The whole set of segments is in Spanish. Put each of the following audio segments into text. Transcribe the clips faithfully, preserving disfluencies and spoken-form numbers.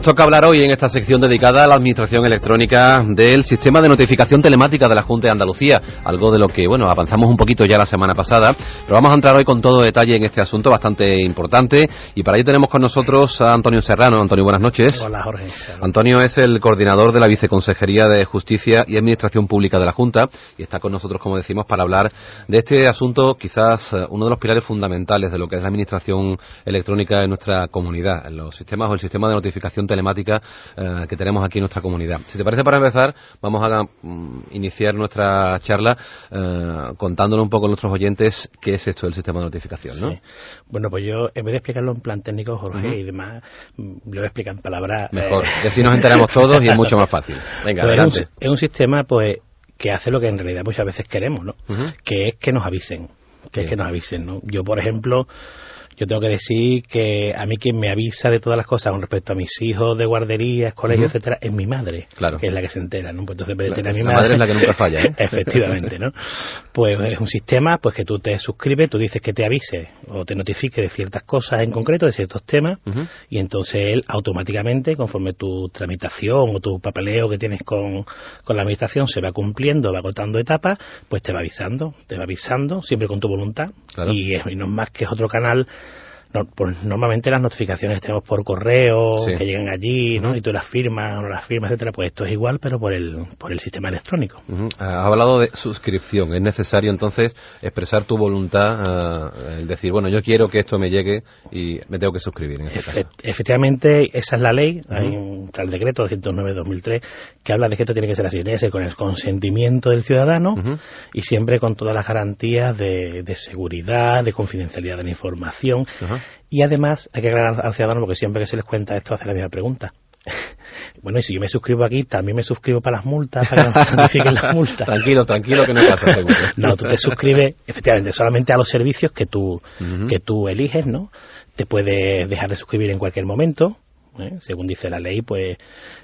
Nos toca hablar hoy en esta sección dedicada a la administración electrónica del sistema de notificación telemática de la Junta de Andalucía, algo de lo que, bueno, avanzamos un poquito ya la semana pasada, pero vamos a entrar hoy con todo detalle en este asunto bastante importante, y para ello tenemos con nosotros a Antonio Serrano. Antonio, buenas noches. Hola, Jorge. Antonio es el coordinador de la Viceconsejería de Justicia y Administración Pública de la Junta, y está con nosotros, como decimos, para hablar de este asunto, quizás uno de los pilares fundamentales de lo que es la administración electrónica en nuestra comunidad, en los sistemas o el sistema de notificación telemática eh, que tenemos aquí en nuestra comunidad. Si te parece, para empezar, vamos a um, iniciar nuestra charla eh, contándole un poco a nuestros oyentes qué es esto del sistema de notificación, ¿no? Sí. Bueno, pues yo, en vez de explicarlo en plan técnico, Jorge, uh-huh. y demás, lo voy a explicar en palabras... Mejor, eh... y así nos enteramos todos y es mucho más fácil. Venga, pues adelante. Es un, es un sistema, pues, que hace lo que en realidad muchas veces queremos, ¿no? Uh-huh. Que es que nos avisen, que Bien. es que nos avisen, ¿no? Yo, por ejemplo... Yo tengo que decir que a mí quien me avisa de todas las cosas con respecto a mis hijos de guarderías, colegios, uh-huh. etcétera, es mi madre, claro. que es la que se entera, ¿no? Pues entonces, en vez de tener la, a mi la madre, madre es la que nunca falla, ¿eh? Efectivamente, ¿no? Pues es un sistema, pues que tú te suscribes, tú dices que te avise o te notifique de ciertas cosas en concreto, de ciertos temas, uh-huh. y entonces él automáticamente, conforme tu tramitación o tu papeleo que tienes con, con la administración se va cumpliendo, va agotando etapas, pues te va avisando, te va avisando, siempre con tu voluntad, claro. y, es, y no es más que es otro canal. No, pues normalmente las notificaciones tenemos por correo, sí. que llegan allí, ¿no? Uh-huh. Y tú las firmas o no las firmas, etcétera. Pues esto es igual, pero por el por el sistema electrónico. Uh-huh. Has hablado de suscripción. Es necesario entonces expresar tu voluntad, uh, decir, bueno, yo quiero que esto me llegue y me tengo que suscribir en este Efe- caso. Efectivamente, esa es la ley. Uh-huh. Hay un Real Decreto doscientos nueve dos mil tres que habla de que esto tiene que ser así, tiene que ser con el consentimiento del ciudadano, uh-huh. y siempre con todas las garantías de, de seguridad, de confidencialidad de la información. Uh-huh. Y además hay que aclarar al ciudadano, porque siempre que se les cuenta esto hace la misma pregunta. Bueno, y si yo me suscribo aquí, también me suscribo para las multas, para que nos notifiquen las multas. Tranquilo, tranquilo, que no pasa, seguro. No, tú te suscribes, efectivamente, solamente a los servicios que tú, uh-huh. que tú eliges, ¿no? Te puedes dejar de suscribir en cualquier momento. ¿Eh? Según dice la ley, pues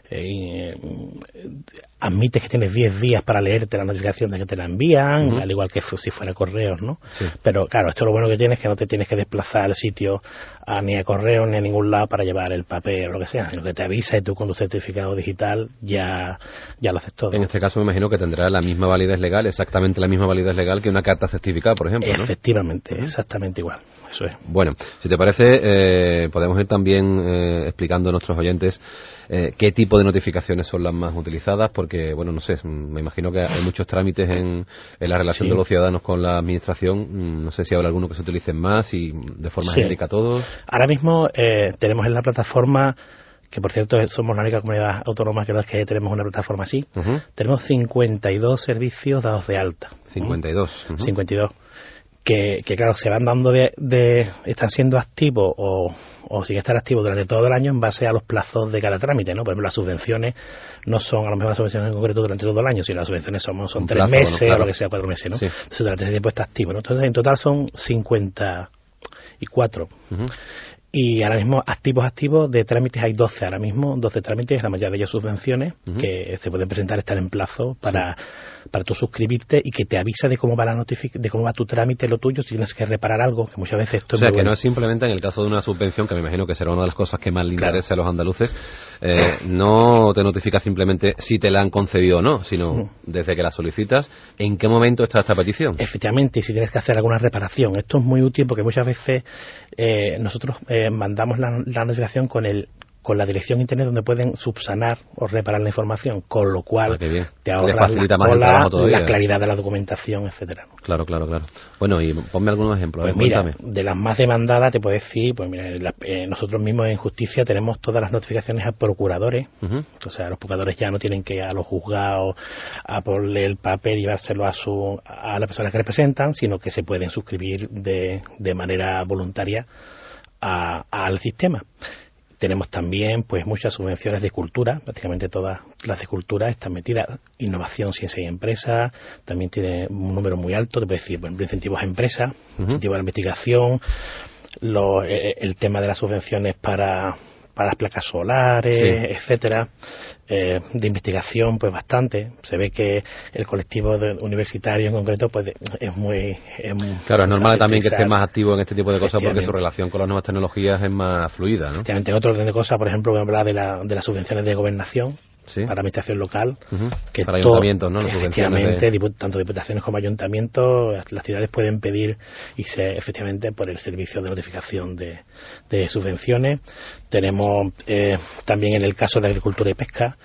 eh, admites que tienes diez días para leerte la notificación de que te la envían, uh-huh. al igual que si fuera correos, ¿no? Sí. Pero claro, esto lo bueno que tienes es que no te tienes que desplazar al sitio a, ni a correo ni a ningún lado para llevar el papel o lo que sea, sino que te avisa y tú con tu certificado digital ya, ya lo haces todo. En este caso me imagino que tendrá la misma validez legal, exactamente la misma validez legal que una carta certificada, por ejemplo, ¿no? Efectivamente, uh-huh. exactamente igual. Eso es. Bueno, si te parece, eh, podemos ir también eh, explicando a nuestros oyentes eh, qué tipo de notificaciones son las más utilizadas, porque, bueno, no sé, me imagino que hay muchos trámites en, en la relación sí. de los ciudadanos con la administración. No sé si habrá alguno que se utilicen más y de forma sí. genérica todos. Ahora mismo eh, tenemos en la plataforma, que por cierto somos la única comunidad autónoma que, que tenemos una plataforma así, uh-huh. tenemos cincuenta y dos servicios dados de alta. cincuenta y dos. Uh-huh. cincuenta y dos. Que, que claro, se van dando de, de están siendo activos o, o siguen estar activos durante todo el año en base a los plazos de cada trámite, ¿no? Por ejemplo, las subvenciones no son a lo mejor las subvenciones en concreto durante todo el año, sino las subvenciones son, son tres plazo, meses, bueno, claro. o lo que sea, cuatro meses, ¿no? Sí. Entonces durante ese tiempo está activo, ¿no? Entonces en total son cincuenta y cuatro. Uh-huh. Y ahora mismo activos activos de trámites hay doce ahora mismo, doce trámites, la mayoría de ellos subvenciones, uh-huh. que se pueden presentar, estar en plazo para, sí. para tú suscribirte y que te avisa de cómo va la notific- de cómo va tu trámite, lo tuyo, si tienes que reparar algo, que muchas veces esto o sea, es muy que bueno. No es simplemente en el caso de una subvención, que me imagino que será una de las cosas que más le interesa claro. a los andaluces, eh, no te notifica simplemente si te la han concedido o no, sino uh-huh. desde que la solicitas, ¿en qué momento está esta petición? Efectivamente, y si tienes que hacer alguna reparación. Esto es muy útil porque muchas veces eh, nosotros eh, mandamos la, la notificación con el con la dirección internet donde pueden subsanar o reparar la información, con lo cual ah, te ahorras la, más el trabajo todavía. la claridad de la documentación, etcétera. Claro, claro, claro. Bueno, y ponme algunos ejemplos. Pues ver, mira, cuéntame. de las más demandadas te puedo decir, pues mira, la, eh, nosotros mismos en Justicia tenemos todas las notificaciones a procuradores, uh-huh. o sea, los procuradores ya no tienen que ir a los juzgados a ponerle el papel y llevárselo a su a la persona que representan, sino que se pueden suscribir de, de manera voluntaria a, al sistema. Tenemos también pues muchas subvenciones de cultura, prácticamente todas las de cultura están metidas. Innovación, ciencia y empresa, también tiene un número muy alto, te puedo decir, por ejemplo, incentivos a empresas, uh-huh. incentivos a la investigación, lo, eh, el tema de las subvenciones para para las placas solares, sí. etcétera. Eh, de investigación, pues bastante. Se ve que el colectivo de universitario en concreto, pues es muy... Es muy claro, es normal también que esté más activo en este tipo de cosas porque su relación con las nuevas tecnologías es más fluida, ¿no? Efectivamente, en otro orden de cosas, por ejemplo, voy a hablar de, la, de las subvenciones de gobernación, ¿sí? Para administración local, uh-huh. que para ayuntamientos, ¿no? Las efectivamente, de... tanto diputaciones como ayuntamientos, las ciudades pueden pedir y se efectivamente por el servicio de notificación de, de subvenciones. Tenemos eh, también en el caso de agricultura y pesca,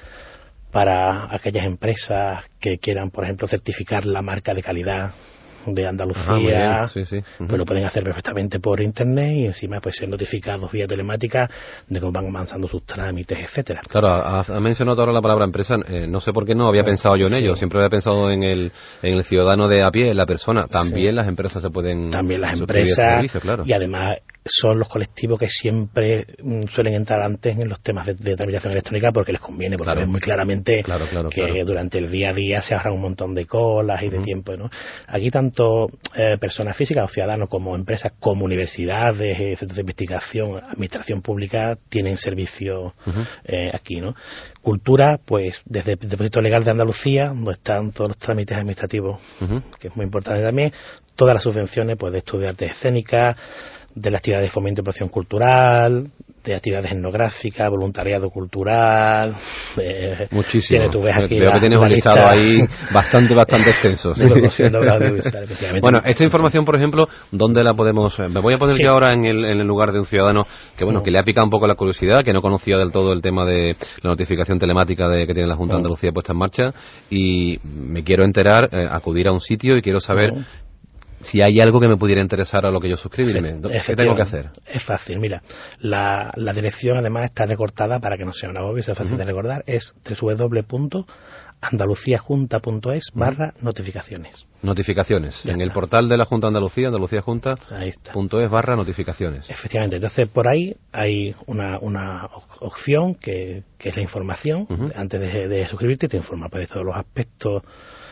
para aquellas empresas que quieran, por ejemplo, certificar la marca de calidad de Andalucía. Ajá, sí, sí. Uh-huh. Pues lo pueden hacer perfectamente por internet y encima pues ser notificados vía telemática de cómo van avanzando sus trámites, etcétera. Claro, ha, ha mencionado ahora la palabra empresa, eh, no sé por qué no había bueno, pensado yo en sí. ello, siempre había pensado en el en el ciudadano de a pie, en la persona. También sí. las empresas se pueden también las empresas servicio, claro. Y además son los colectivos que siempre mm, suelen entrar antes en los temas de, de tramitación electrónica porque les conviene, porque claro. ven muy claramente claro, claro, que claro. durante el día a día se ahorran un montón de colas y uh-huh. de tiempo, ¿no? Aquí tanto eh, personas físicas o ciudadanos como empresas, como universidades, eh, centros de investigación, administración pública tienen servicio uh-huh. eh, aquí, ¿no? Cultura, pues desde el Depósito Legal de Andalucía, donde están todos los trámites administrativos, uh-huh. que es muy importante también, todas las subvenciones pues de estudios de artes escénicas, de la actividad de fomento y promoción cultural, de actividades etnográficas, voluntariado cultural. Eh, Muchísimo. Tiene, tú ves aquí Veo la, que tienes un listado ahí bastante, bastante extenso. ¿Sí? Bueno, esta información, por ejemplo, ¿dónde la podemos...? Me voy a poner sí. yo ahora en el, en el lugar de un ciudadano que, bueno, mm. que le ha picado un poco la curiosidad, que no conocía del todo el tema de la notificación telemática de que tiene la Junta de Andalucía puesta en marcha, y me quiero enterar, eh, acudir a un sitio y quiero saber... Mm. si hay algo que me pudiera interesar a lo que yo suscribirme. ¿Qué tengo que hacer? Es fácil, mira, la, la dirección además está recortada para que no sea una obvio, sea fácil uh-huh. de recordar, es doble u doble u doble u punto andaluciajunta punto es barra notificaciones. Notificaciones, ya en está. El portal de la Junta de Andalucía, andaluciajunta punto es barra notificaciones. Efectivamente, entonces por ahí hay una, una opción que, que es la información, uh-huh. antes de, de suscribirte te informa pues, de todos los aspectos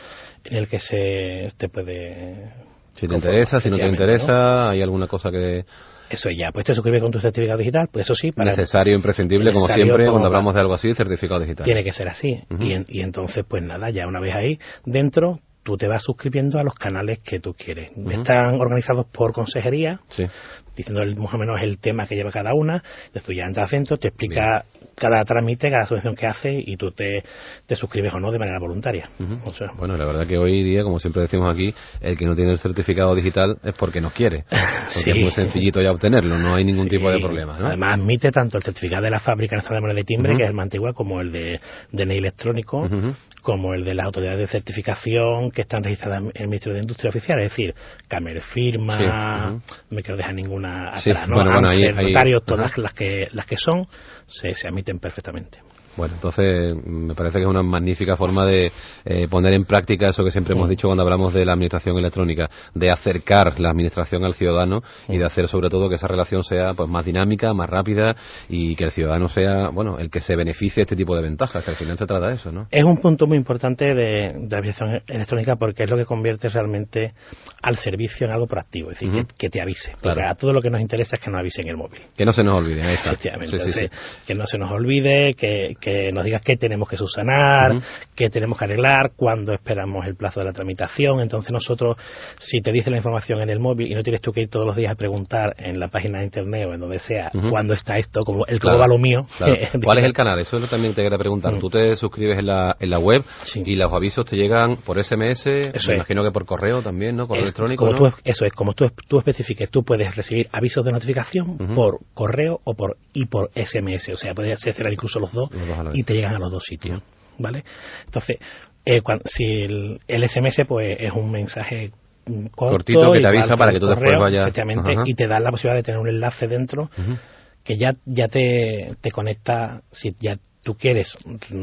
en el que se te puede... Si te interesa, si no te interesa, ¿no? ¿Hay alguna cosa que...? Eso ya, pues te suscribes con tu certificado digital, pues eso sí. Para necesario, imprescindible, necesario, como siempre, como cuando hablamos de algo así, certificado digital. Tiene que ser así. Uh-huh. Y, en, y entonces, pues nada, ya una vez ahí, dentro, tú te vas suscribiendo a los canales que tú quieres. Uh-huh. Están organizados por consejería, sí. diciendo el, más o menos el tema que lleva cada una, entonces tú ya entras dentro, te explica bien. Cada trámite, cada subvención que hace y tú te, te suscribes o no de manera voluntaria. Uh-huh. O sea, bueno, la verdad que hoy día, como siempre decimos aquí, el que no tiene el certificado digital es porque no quiere, porque sí. es muy sencillito ya obtenerlo, no hay ningún sí. tipo de problema, ¿no? Además admite tanto el certificado de la Fábrica Nacional de Moneda de Timbre, uh-huh. que es el más antiguo, como el de D N I electrónico, uh-huh. como el de las autoridades de certificación que están registradas en el Ministerio de Industria Oficial, es decir, Cámara Firma, sí. uh-huh. no me quiero dejar ninguna atrás, sí. ¿no? Bueno, bueno, ahí, notarios, ahí, todas uh-huh. las que las que son, se, se admiten perfectamente. Bueno, entonces me parece que es una magnífica forma de eh, poner en práctica eso que siempre sí. hemos dicho cuando hablamos de la administración electrónica, de acercar la administración al ciudadano sí. y de hacer sobre todo que esa relación sea pues más dinámica, más rápida y que el ciudadano sea, bueno, el que se beneficie de este tipo de ventajas, que al final se trata de eso, ¿no? Es un punto muy importante de, de la administración electrónica porque es lo que convierte realmente al servicio en algo proactivo, es decir, uh-huh. que, que te avise. Porque claro. a todo lo que nos interesa es que nos avise en el móvil. Que no se nos olvide, ahí está. Efectivamente, sí, sí, entonces, sí. que no se nos olvide, que que nos digas qué tenemos que subsanar, uh-huh. qué tenemos que arreglar, cuándo esperamos el plazo de la tramitación. Entonces nosotros, si te dice la información en el móvil y no tienes tú que ir todos los días a preguntar en la página de internet o en donde sea uh-huh. cuándo está esto, como el claro, cómo va lo mío. Claro. ¿Cuál es el canal? Eso es lo también te quería preguntar. Uh-huh. Tú te suscribes en la, en la web sí. y los avisos te llegan por S M S, eso me es. imagino que por correo también, ¿no? Correo es, electrónico, como ¿no? Tú, eso es, como tú, tú especifiques, tú puedes recibir avisos de notificación uh-huh. por correo o por y por S M S, o sea, puedes hacer incluso los dos, los dos y te llegan a los dos sitios. Uh-huh. ¿Vale? Entonces, eh, cuando, si el, el S M S pues es un mensaje corto, cortito que te avisa para que tú después vayas efectivamente, y te da la posibilidad de tener un enlace dentro uh-huh. que ya ya te, te conecta, si ya tú quieres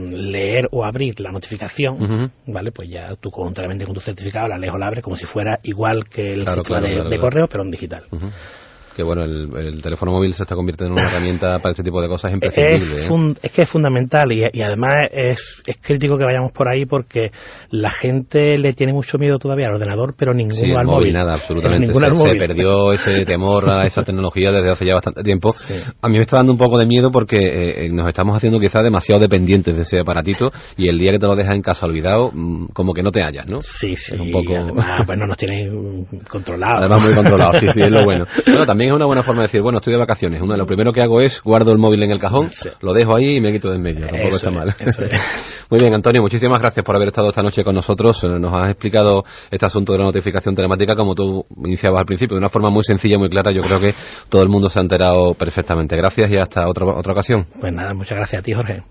leer o abrir la notificación, uh-huh. ¿vale? Pues ya tú contrariamente con tu certificado la lees o la abres como si fuera igual que el claro, claro, de, claro, de claro. correo, pero en digital. Uh-huh. que bueno, el, el teléfono móvil se está convirtiendo en una herramienta para este tipo de cosas imprescindible. Es, fun- ¿eh? es que es fundamental y, y además es, es crítico que vayamos por ahí porque la gente le tiene mucho miedo todavía al ordenador, pero ninguno sí, al móvil. móvil. Nada, absolutamente. Se, se, móvil. se perdió ese temor a esa tecnología desde hace ya bastante tiempo. Sí. A mí me está dando un poco de miedo porque eh, nos estamos haciendo quizás demasiado dependientes de ese aparatito y el día que te lo dejas en casa olvidado, mmm, como que no te hallas, ¿no? Sí, sí. Es un poco... Además, pues no nos tienen controlados. Además muy controlado, sí, sí, es lo bueno. Bueno, también es una buena forma de decir, bueno, estoy de vacaciones. Una, lo primero que hago es guardo el móvil en el cajón, sí. lo dejo ahí y me quito de en medio. Tampoco eso está es, mal. Eso es. Muy bien, Antonio, muchísimas gracias por haber estado esta noche con nosotros. Nos has explicado este asunto de la notificación telemática como tú iniciabas al principio, de una forma muy sencilla, muy clara. Yo creo que todo el mundo se ha enterado perfectamente. Gracias y hasta otra, otra ocasión. Pues nada, muchas gracias a ti, Jorge.